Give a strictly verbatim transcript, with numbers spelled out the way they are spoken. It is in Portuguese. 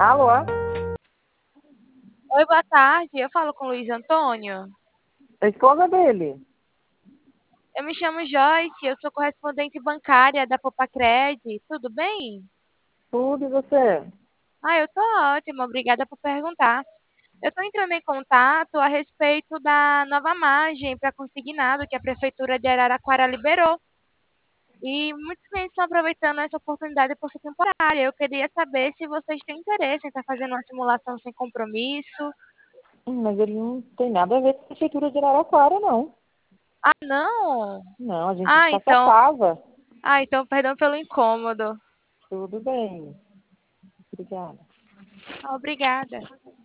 Alô? Oi, boa tarde. Eu falo com o Luiz Antônio. A esposa dele? Eu me chamo Joyce, eu sou correspondente bancária da Popacred. Tudo bem? Tudo e você? Ah, eu tô ótima, obrigada por perguntar. Eu estou entrando em contato a respeito da nova margem para consignado que a Prefeitura de Araraquara liberou. E muitos clientes estão aproveitando essa oportunidade por ser temporária. Eu queria saber se vocês têm interesse em estar fazendo uma simulação sem compromisso. Hum, Mas ele não tem nada a ver com a prefeitura de Araraquara, não. Ah, não? Não, a gente é de Ah, então, Caçapava. ah, então perdão pelo incômodo. Tudo bem. Obrigada. Ah, obrigada.